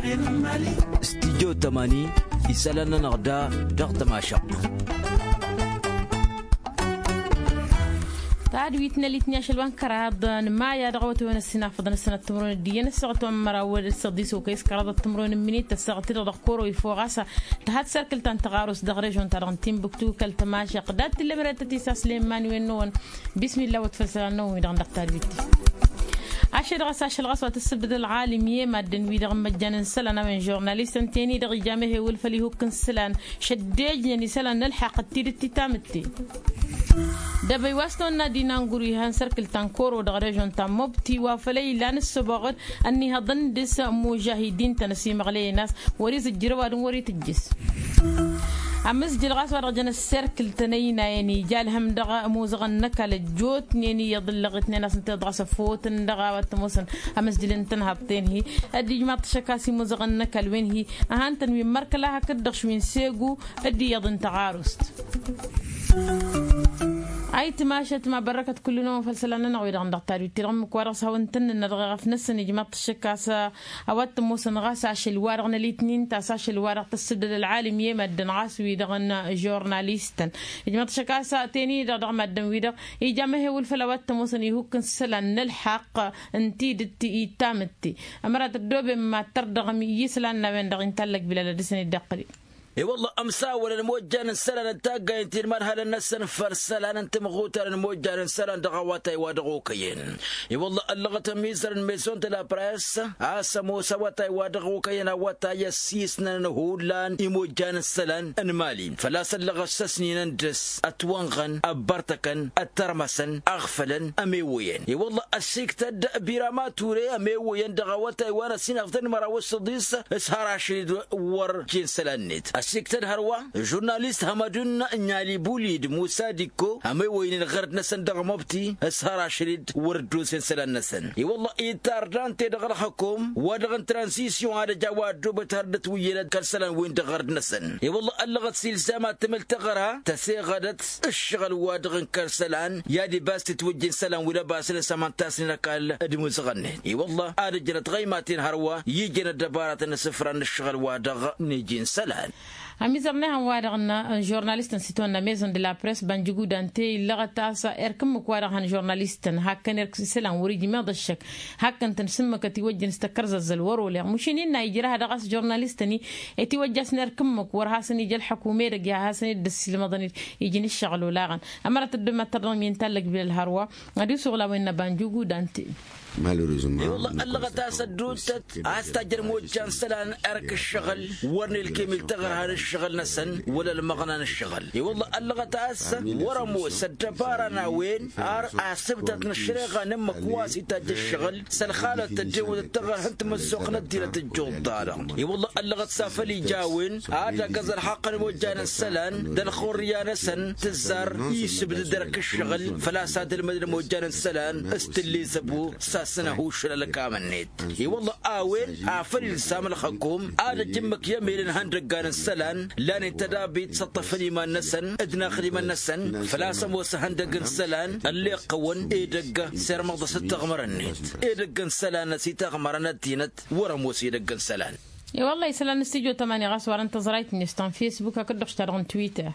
استديو 80 يسالنا نغدا ضغط ما شاء تعدويتنا اللي تنياش البنكرة ضن ما يا دعوت وانا السنة فضن السنة التمرون الديان الساعة مرة والصديس وكيس كراد التمرون منيت الساعة ترى دكورو يفوغاسا تحت سركل تنتغارس دغريجون ترانتين بكتو كل تماشى قدات اللي مرات تيسا سليمان وينون بسم الله وتفسر نوم يدان دكتور بيتي عشر غساش الغصوة السبد العالمية مادن ويدغ مجانا سلنا من جورناليست تاني دغ جامعه والفلي هو كن سلان شداج يعني سلان نلحق التير التتامتي دبي واسطنا دينا نقولي هنسركل تنكورو دغ ريجون تاموبتي وفلي لان السباغر اني هضن دس مجاهدين تنسيم غلي ناس وريز الجروار وريت الجس أمس جلغاس ورجنا السيركل تنينا يعني جالهم دغا موزغ النكال الجوت يعني يضل لغتنا ناس تدغا صفوت دغا وتموسن أمس جلن تنهبطين هي أدي جماعة شكاسي موزغ النكال وين هي أهان تنوي مركلها كدغش من سيقو أدي يضن تعارست أي تماشت ما بركت كل نوم فلسلنا نعود عند دكتور يترم كوارس هونتن نرغى في نفس نجمة الشكاسة أوت موسن غاس عشل وارغنا الاثنين تاساش الوارغ تسد العالم يمد نعاس ويدغن جورناليستن نجمة الشكاسة تاني دغ مدن ويدغ يجمعه والفلوات موسن يهوكن سلن نلحق انتي دتي تامتي أمرات الدوب ما تردغ يسلن وين دغ انتلك بلا لدسني الدقري اي والله امساول الموجان السلان التاقا انت المرحله النسن فرسلان انت مغوتر الموجان السلان دغواتي ودغوكين اي والله اللغه ميزر ميسون تلا بريس اسمو سواتي ودغوكين واتا يسيسنا نهولان الموجان السلان انمالي فلا سلغ السسنين ندس اتوانغن ابرتكن الترمسن اغفلن اميوين اي والله السيكتد بيراماتوري اميوين دغواتي وانا سين افضل مره وصديس اسهر عشرين ور جين سلانيت السكتر هروا جورناليست همدون نيالي بوليد موسى ديكو همي وين الغرد نسن دغ مبتي اسهر عشريد وردو سنسلان نسن اي والله ايتاردان تدغ حكم ودغ ترانسيسيون على جواد دو بتردت ويلد كالسلان وين دغرد نسن اي والله اللغت سلسامة تمل تغرها تسيغدت الشغل وادغ كالسلان يادي باس تتوجين سلان ولا باس لسمان تاسن كال ادمو زغنه اي والله ادجنت غيماتين هروا يجينا دبارات السفران الشغل وادغ نيجين سلان أميزرنا هم وارغنا جورناليستن سيتونا ميزون دي لا بريس بانجوغو دانتي لغتاسا اركم مكوارغن جورناليستن هاكن اركسلان وريجي ما ضشك هاكن تنسمك تيوجن استكرز الزلور ولا مشينين يجرا هذا غاس جورناليستني يتوجس نركمك ورهاسني جل حكومه رجع هاسني دس المدني يجيني الشغل ولاغن امرت الدم ترن ينتلك بالهروا غادي شغله وين بانجوغو دانتي مالوريزما والله اللغة تاسدوتت استاجر موجان سلان ارك الشغل ورني الكيمل تغر هذا الشغل نسن ولا المغنان الشغل والله اللغة تاس ورمو سدبارنا وين اسبتت نشريغا نم كواسي تاج الشغل سلخاله تجود التغر انت مسوق نديره الجود دارا والله اللغة سافلي جاوين هذا قزر حقا موجان السلان دل خوريا نسن تزار يسبد درك الشغل فلا ساد المدن موجان السلان استلي زبو سنة هو شل لكامنيت والله آوين عفل سامل خكوم هذا جمك يميل هندرجان السلان لان التدابيت سطفني ما نسن ادنا خلي ما نسن فلا سموس هندرجان السلان اللي قون ايدق سير مغض ستغمرنيت ايدق السلان سيتغمرنت تينت ورموس ايدق السلان والله يسلم استيجو 8 غاس ورا انتظريت نستان فيسبوك كدخ اشتغل تويتر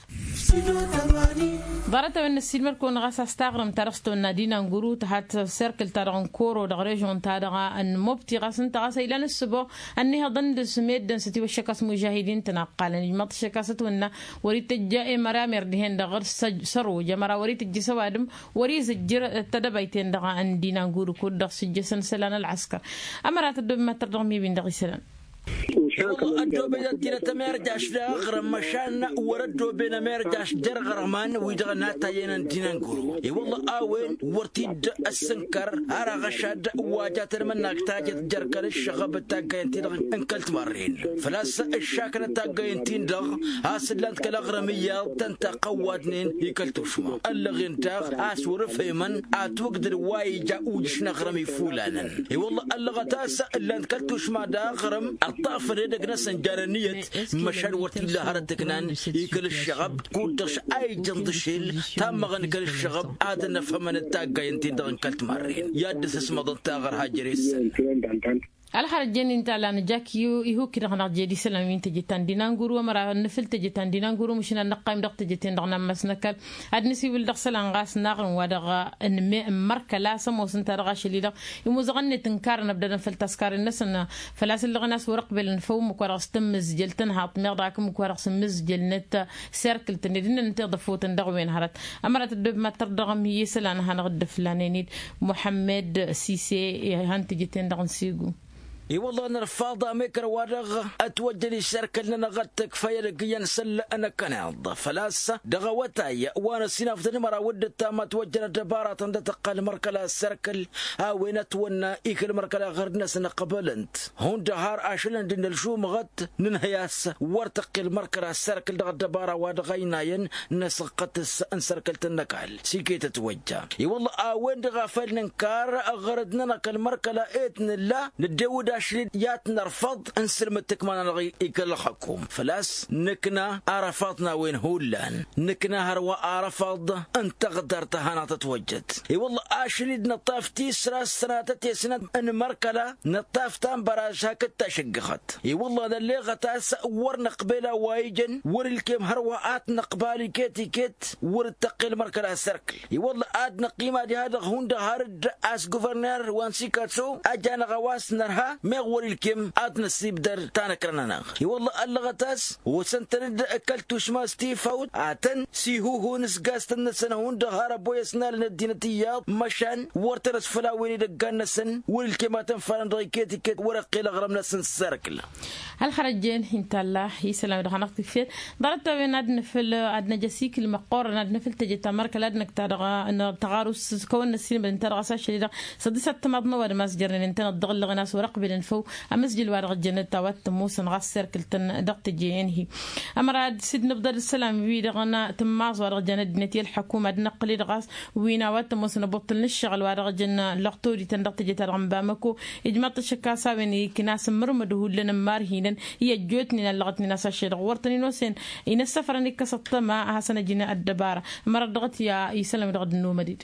ضرت من السيلمر كون غاس استغرم ترستو نادينا نغورو تحت سيركل تاعن كورو دغريجون تاع ان مبتي غاس انت غاس الى نسبو اني هضن سميد دنستي وشكاس مجاهدين تنقالن مط شكاستنا وريت جاء مرامر دهن دغر سرو جمرا وريت جسوادم وريز الجر تدبيتين دغ عندنا نغورو كود سجسن سلان العسكر امرات الدم ترمي بين دغسلان والله أدو بيد تيرا تمرجعش داغرم مشان وردو بين مرجعش درغرمان ويدغنا تاينا دينانغورو والله آوين ورتيد السنكر أرا غشاد واجات منك تاجت جركل الشغب تاقين تيدغ انكلت مرين فلاس الشاكرة تاقين تيدغ هاسلانت كالاغرمية تنتا قوادنين يكلتوشما اللغين تاغ اسور فيمن اتوقدر وايجا وجشنا غرمي فولانا والله اللغة تاسا اللي انكلتوشما داغرم الطافر يدك ناس جارنية مشان ورتي الله هردكنان يكل الشغب كودش أي جندشيل تام غن كل الشغب هذا نفهم من التاجا ينتين دغن كلت مرين يادس اسمه ضد تاغر هاجريس على خارج جنين تاع نجاك يهو كده خنا جدي سلامين تجتان دينانغورو مرا نفل تجتان دينانغورو مشينا نقايم دق تجتين دغنا مسنكل ادنسي ول دخسل انغاس ناغن ودغا ان مركلا سمو سنترغاش اللي دغ يموزغني تنكار نبدا نفل تسكار الناس فلاس اللي غناس ورق بل نفوم كوراس تمز جلتن هاط ميغداكم كوراس مز جلنت سيركل تندين انت ضفوت ندغ وين هرت امرت الدب ما تردغم هي سلان هنغد فلانينيد محمد سيسي هانت جتين دغن سيغو اي والله انا رفاضه ميكر ورغ اتوجه للشركه لنا غتك فيرق ينسل انا كنعض فلاسه دغوتاي وانا سينافت مرا ودت ما توجه دبارات عند تقال مركله السركل وين تونا ايك المركله غير ناس قبلنت هون دهار اشلن دين الشوم غت ننهياس ورتقي المركله السركل دغ دباره ودغيناين نسقت انسركلت النكال سيكيت توجه اي والله وين دغفل ننكار غردنا كالمركله ايتن لا ندود شريد يات نرفض انسلمتك ما نلغي يكلخكم فلاس نكنا عرفاتنا وين هولان نكنا هروا عرفض انت قدرت هنا تتوجد اي والله اشريد نطاف تيسرا سنة سنة ان مركلة نطاف تام براجها كتا شقخت اي والله ذا اللي غتاس ورنا قبيلة وايجن ور الكيم هروا ات نقبالي كيتي كيت ور التقي المركلة السركل اي والله اد نقيمة دي هذا هوندا هارد اس جوفرنر وانسيكاتسو اجانا غواس نرها مغور الكم عاد نسيب در تانا كرنا والله اللغتاس وسنترد اكلت شما ستيفاوت عتن سيهو نسقاست النسنة هون دهار بويسنا للدينتيات مشان ورترس فلاويني دقان نسن والكما تنفرن ضيكيتي كيت ورقي لغرم نسن السركل هل خرجين انت الله يسلم دخنا كثير ضربت بين ادن في ادن جسيك المقور ادن في التجت مركل ادنك ترغى ان تغارس كون السين بن ترغى ساشي صديسه تمضنا ور مسجرن انت الضغل غناس ورق بلنفو امسجل ورق جنتا وات موسن غسر كلتن دقت جينهي امراد سيد نبضل السلام ويد غنا تماز ورق جند نتي الحكومه نقلي دغاس وينا وات موسن بطل الشغل ورق جن لقطوري تندقت جترغم بامكو اجماط الشكاسا وين كناس مرمدو لنا مارهين هي جوتني لغتني ناس الشيء ورتني نوسين ان السفر انك سطما حسن جنا الدباره مرد دغت يا يسلم دغد النومديد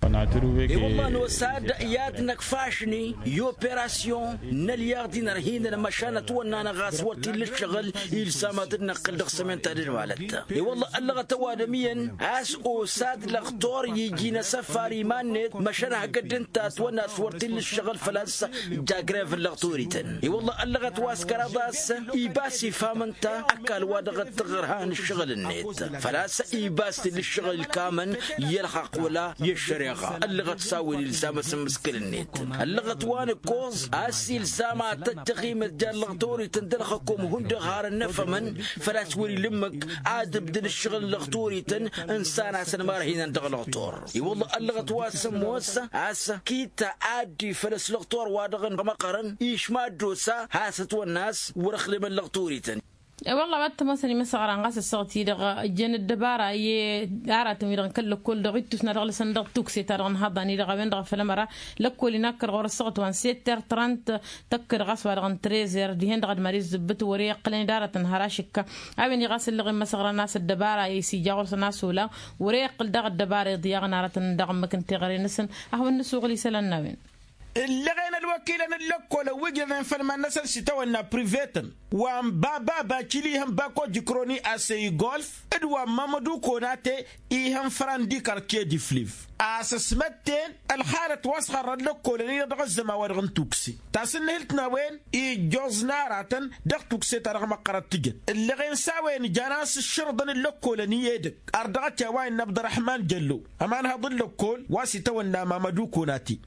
والله نوساد يادنك فاشني يوبيراسيون نليار دينار هنا لما شانت وانا غاس ورتي للشغل يلسامات النقل دخسمين تادر والدتا والله اللغة توادميا اس اوساد لغطور يجينا سفاري مانيت مشانها قد انت تونا ورتي للشغل فلاس جاغريف اللغطوريتن والله اللغة تواسكرا باس ايباسي فامنتا اكل وادغت تغرهان الشغل النيت فلاس ايباسي للشغل الكامن يلحق ولا يشري اللغة تساوي للسامة سمسكل النت اللغة وان كوز اسي لسامة تتقي مجال لغطوري تندلخكم هند غار النفمن فلا توري لمك عاد بدل الشغل لغطوري تن انسان عسن مارهين اندغ لغطور والله اللغة واسم موسى عسى كيتا عادي فلس لغطور وادغن مقرن ايش ما دوسا هاست والناس ورخلم اللغطوري تن والله بات مثلا مسغر انغاس الصوتي دغ جن الدباره ي دارات ميدغن كل دغيتوس نرغل صندوق توكسي ترغن هضاني دغ وين دغ فلمره لكل نكر غور الصوت وان 7:30 تكر غاس ورغن 13 دي هند غد مريض زبت وري قلن دارت نهراشك اوين غاس اللي مسغر الناس الدباره يسي جاور ناس ولا وري قل دغ الدباره ضياغ نارت دغ مكن تغري نسن اهو النسوق لي سلنا وين اللي غينا الوكيل انا لكو لو وجدنا فلما نسل ستونا بريفيتن وام بابا باكيلي هم باكو جكروني اسي غولف ادوا مامدو كوناتي ايهم فراندي كاركي دي فليف اسسمتين الحاله واسخر لكو لني دغزما ورغن توكسي تاسن هلتنا وين اي جوزنا راتن دغ توكسي ترغ مقرات تجد اللي غين ساوين جاناس الشرطن لكو لني يدك اردغت يا وين نبض الرحمن جلو امان هضل لكو واسي تونا مامدو كوناتي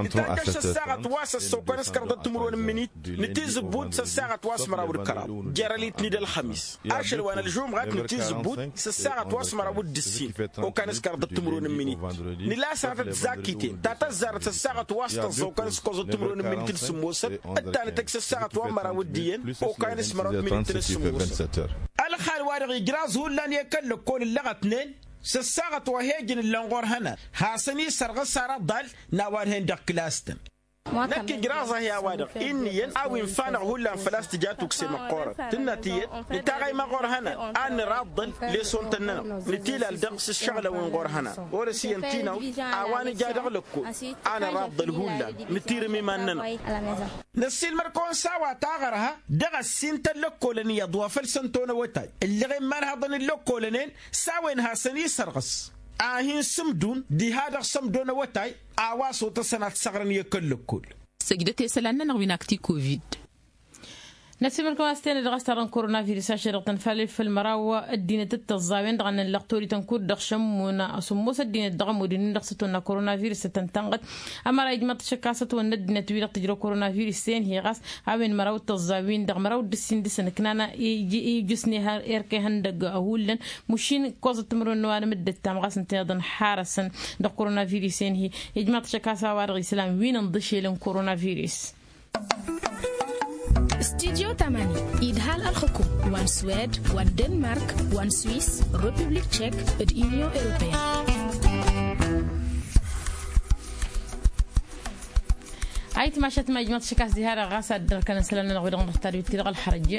الساعة تواس السوق نسكر ضد مرون منيت نتيز بود الساعة تواس مراود كراب جراليت نيد الخميس أرشل وانا الجوم غاد نتيز بود الساعة تواس مراود السين وكان نسكر ضد مرون منيت نلا ساعة تزاكيتين تاتزارت الساعة تواس السوق نسكر ضد مرون منيت السموسة التالي تكس الساعة تواس مراود دين وكان اسمه منيت السموسة الخال وارغي جراز هو لان يكل كل اللغة اثنين سساغت وهيجن اللنغور هنا حاسني سرغ سارة ضل نوار هندق كلاستن نكي جرازة هي وادق إني أو إنفان هلا فلاس تجاتك سمقورة تنتيت نتاعي ما غور هنا أنا راضل لسلطننا نتيل الدقس الشغلة ونغور هنا ورسي انتينا أواني جادق لكو أنا راضل هلا نتير مماننا نسيل مركون ساوا تاغرها دغ السنت اللوكو لني يضوا فلسنتون وتاي اللي غير مرهضن اللوكو لنين ساوين هاسني سرغس آهين سمدون دي هذا سمدون وتاي آواسو تسنات سغرن يكل كل سجدتي سلنا نغويناكتي كوفيد نسيب الكواستين اللي غسترن كورونا فيروس عشرة تنفعل في المراوة الدين التزاوين دغن اللقطوري تنكور دغشم ونا أسموس الدين الدغم ودين دغستونا كورونا فيروس تنتنقد أما رايد ما تشكاسة وند نتويل تجرو كورونا فيروس سين هي غاس عوين مراو التزاوين دغ مراو دسين دسن كنانا يجي جسني إيركي هندق أهولن مشين كوزة تمرون نوان مدة تام غاس انتظن حارسن دغ كورونا فيروس سين هي يجمع تشكاسة وارغ إسلام وين نضشي لن كورونا فيروس استوديو 8 إدهال الحكوم وان سويد وان دنمارك وان سويس ريبوبليك تشيك اليونيون أوروبية عيت ما شت ما جمعت شكاس دي هذا غاسة دركنا سلنا نغير نختار يتيرغ الحرج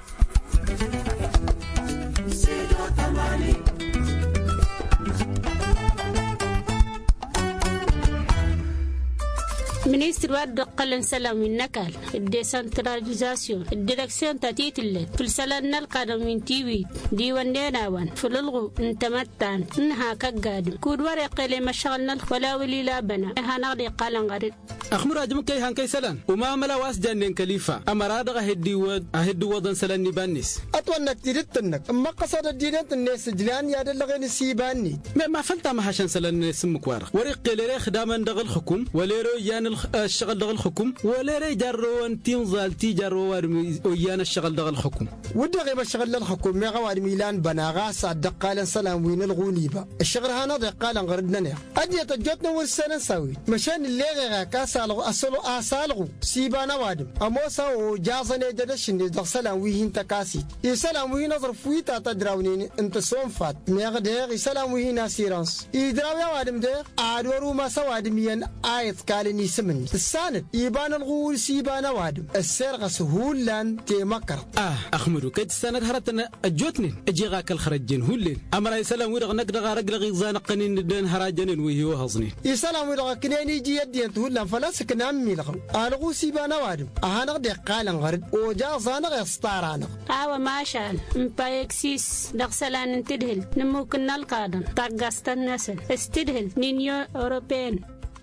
Ministre واد قلن سلام من نكال الديسنتراليزاسيون الديركسيون تاتيت اللي في السلام القادم من تيوي ديوان ديناوان فللغو انتمتان انها كقادم كود ورق لي مشغلنا ولا ولي لا بنا هنغدي قالن غريب أخمر أجمع كي هنكي سلام وما ملا واس جنن كليفة أما رادغ هدي وضن سلام نبانيس أتوانك تريدتنك أما قصد الدينات الناس جلان ياد اللغين السيباني ما فلتا ما حشان سلام نسمك وارق ورق لي خداما دغ الحكم وليرو يان الشغل دغ الحكم وليري جرو تنزل تجرو ويان الشغل دغ الحكم ودغ بشغل الحكم ما غوار ميلان بناغا صدق قال سلام وين الغونيبا الشغل هنا قال غردنا أدي تجتنا والسنة سوي مشان اللي غاكا أصالغو سيبانا وادم أموسا وجازني جدشن دغ سلام وين تكاسي يسلام وين نظر فويتا تدراوني انت صنفات ميغدير يسلام وين اسيرانس يدراو يا وادم دير ادورو ما سوادميان آيت قالني سمن الساند يبان الغول سيبانا وادم السرغ سهولان تيمكر أخمرو كيت الساند هرتنا أجوتنين أجيغاك الخرجين هولين أمرا يسلام ويرغ نقدغ رقلغ زانقنين ندين هراجنين ويهو هزنين يسلام ويرغ كنين يجي يدين تهولان فلاسك نامي لغم الغو سيبانا وادم أهانغ دي قالن غرد وجازانغ يستارانغ ما شاء مبايكسيس دغسلان انتدهل نموكن القادم تاقاست النسل استدهل نينيو أوروبين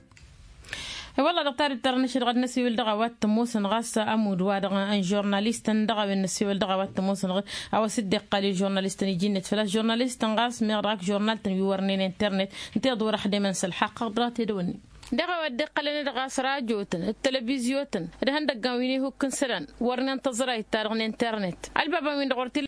والله دكتور الترنشر غد نسي والدغوات تموسن غاسة أمود وادغ أن جورناليستن دغو النسي والدغوات تموسن غد أو صدق قالي جورناليستن يجينا فلاش جورناليستن غاس ميراك جورنال تنيورنين انترنت انت دور حد من الحق قدرات يدوني دغوا الدقة لنا دغاس راجوتن التلفزيوتن ده هندق قاويني هو كنسلان ورنا انتظري تارغن انترنت البابا من دغورتي